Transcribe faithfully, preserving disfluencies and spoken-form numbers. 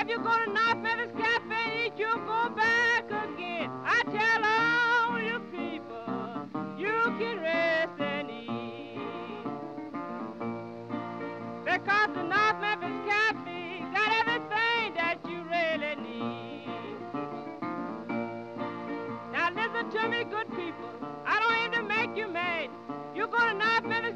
if you go to North Memphis Cafe and eat, you'll go back again. I tell all you people, you can rest and eat. Because the North Memphis Cafe got everything that you really need. Now listen to me, good people. I don't aim to make you mad. You go to North Memphis